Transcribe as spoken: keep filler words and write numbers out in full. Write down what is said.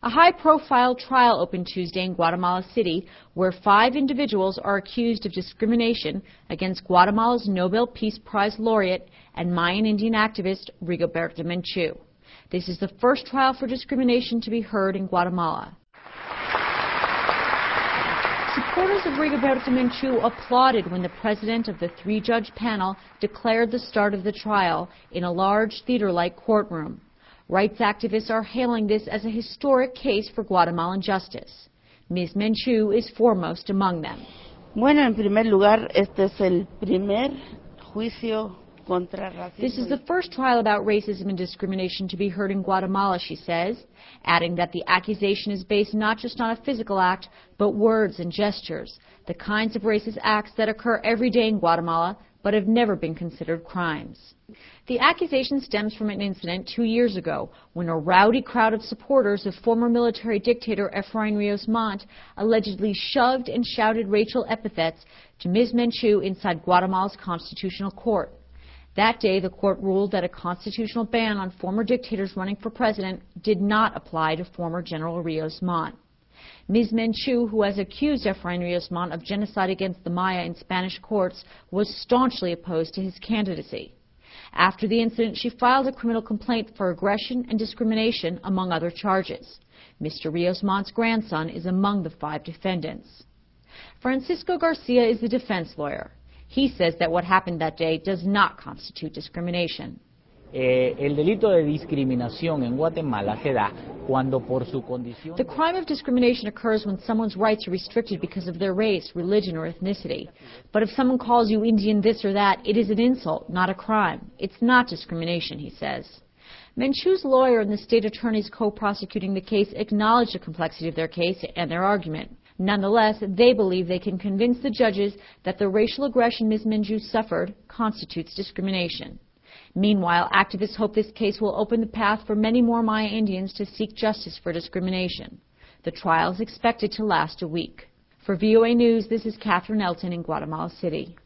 A high-profile trial opened Tuesday in Guatemala City, where five individuals are accused of discrimination against Guatemala's Nobel Peace Prize laureate and Mayan Indian activist Rigoberta Menchú. This is the first trial for discrimination to be heard in Guatemala. Supporters of Rigoberta Menchú applauded when the president of the three-judge panel declared the start of the trial in a large theater-like courtroom. Rights activists are hailing this as a historic case for Guatemalan justice. Miz Menchú is foremost among them. Bueno, en primer lugar, este es el primer juicio contra racismo. This is the first trial about racism and discrimination to be heard in Guatemala, she says, adding that the accusation is based not just on a physical act, but words and gestures, the kinds of racist acts that occur every day in Guatemala, but have never been considered crimes. The accusation stems from an incident two years ago when a rowdy crowd of supporters of former military dictator Efrain Ríos Montt allegedly shoved and shouted racial epithets to Miz Menchú inside Guatemala's constitutional court. That day, the court ruled that a constitutional ban on former dictators running for president did not apply to former General Ríos Montt. Miz Menchú, who has accused Efrain Ríos Montt of genocide against the Maya in Spanish courts, was staunchly opposed to his candidacy. After the incident, she filed a criminal complaint for aggression and discrimination, among other charges. Mister Ríos Montt's grandson is among the five defendants. Francisco Garcia is the defense lawyer. He says that what happened that day does not constitute discrimination. Eh, el delito de discriminación en Guatemala se da cuando por su condición. The crime of discrimination occurs when someone's rights are restricted because of their race, religion, or ethnicity. But if someone calls you Indian this or that, it is an insult, not a crime. It's not discrimination, he says. Menchú's lawyer and the state attorneys co-prosecuting the case acknowledge the complexity of their case and their argument. Nonetheless, they believe they can convince the judges that the racial aggression Miz Menchú suffered constitutes discrimination. Meanwhile, activists hope this case will open the path for many more Maya Indians to seek justice for discrimination. The trial is expected to last a week. For V O A News, this is Catherine Elton in Guatemala City.